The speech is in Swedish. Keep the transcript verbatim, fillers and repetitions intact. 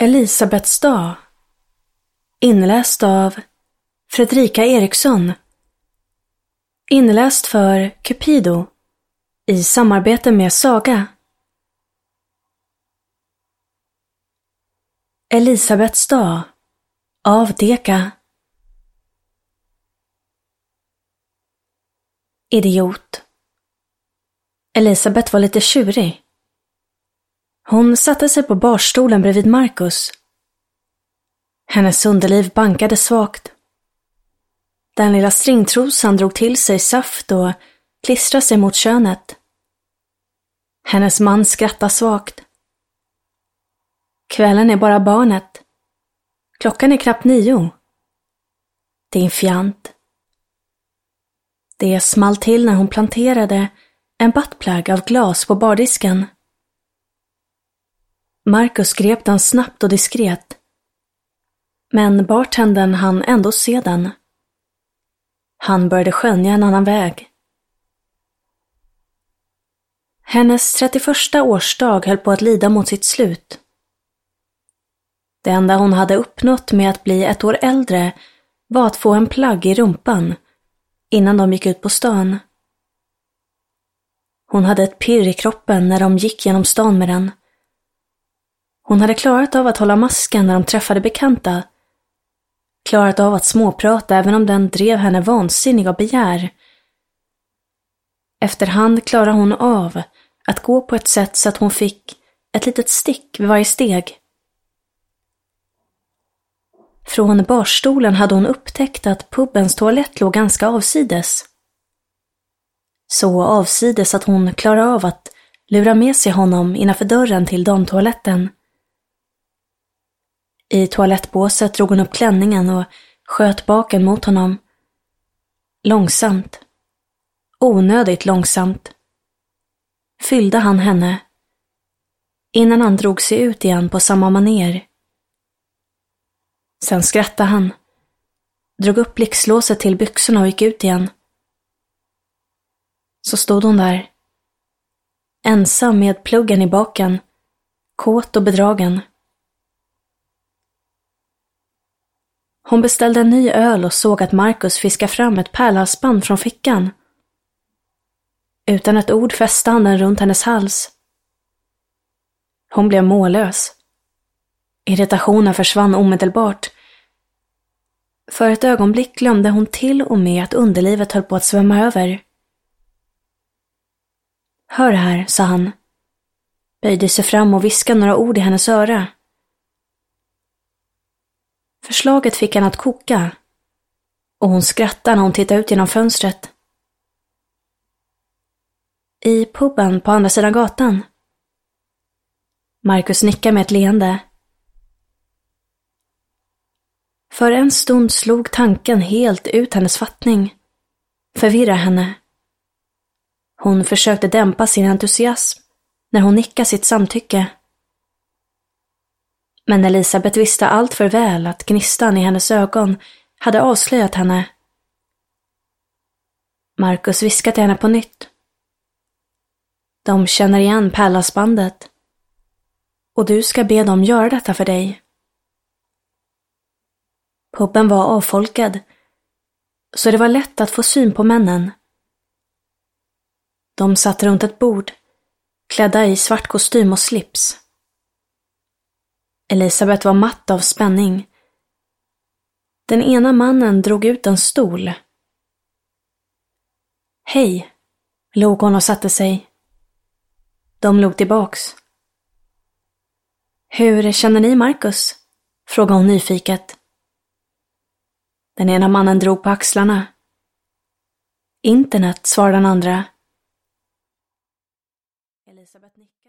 Elisabets dag. Inläst av Fredrika Eriksson. Inläst för Cupido i samarbete med Saga. Elisabets dag av Deka. Idiot. Elisabet var lite tjurig. Hon satte sig på barstolen bredvid Marcus. Hennes underliv bankade svagt. Den lilla stringtrosan drog till sig saft och klistrade sig mot könet. Hennes man skrattade svagt. Kvällen är bara barnet. Klockan är knappt nio. Din fjant. Det small till när hon planterade en buttplug av glas på bardisken. Marcus grep den snabbt och diskret. Men bartendern hann ändå se den. Han började skönja en annan väg. Hennes trettioförsta årsdag höll på att lida mot sitt slut. Det enda hon hade uppnått med att bli ett år äldre var att få en plagg i rumpan innan de gick ut på stan. Hon hade ett pirr i kroppen när de gick genom stan med den. Hon hade klarat av att hålla masken när de träffade bekanta. Klarat av att småprata även om den drev henne vansinnig av begär. Efterhand klarade hon av att gå på ett sätt så att hon fick ett litet stick vid varje steg. Från barstolen hade hon upptäckt att pubens toalett låg ganska avsides. Så avsides att hon klarade av att lura med sig honom innanför dörren till damtoaletten. I toalettbåset drog hon upp klänningen och sköt baken mot honom. Långsamt, onödigt långsamt, fyllde han henne innan han drog sig ut igen på samma maner. Sen skrattade han, drog upp blixtlåset till byxorna och gick ut igen. Så stod hon där, ensam med pluggen i baken, kåt och bedragen. Hon beställde en ny öl och såg att Marcus fiskade fram ett pärlhalsband från fickan. Utan ett ord fäste han den runt hennes hals. Hon blev mållös. Irritationen försvann omedelbart. För ett ögonblick glömde hon till och med att underlivet höll på att svämma över. Hör här, sa han. Böjde sig fram och viskade några ord i hennes öra. Förslaget fick henne att koka. Och hon skrattade när hon tittade ut genom fönstret. I puben på andra sidan gatan. Marcus nickade med ett leende. För en stund slog tanken helt ut hennes fattning. Förvirra henne. Hon försökte dämpa sin entusiasm när hon nickade sitt samtycke. Men Elisabet visste allt för väl att gnistan i hennes ögon hade avslöjat henne. Marcus viskade till henne på nytt. De känner igen pärlhalsbandet. Och du ska be dem göra detta för dig. Puben var avfolkad, så det var lätt att få syn på männen. De satt runt ett bord, klädda i svart kostym och slips. Elisabet var matt av spänning. Den ena mannen drog ut en stol. Hej, log hon och satte sig. De log tillbaks. Hur känner ni Marcus? Frågade hon nyfiket. Den ena mannen drog på axlarna. Internet, svarade den andra. Elisabet nickade.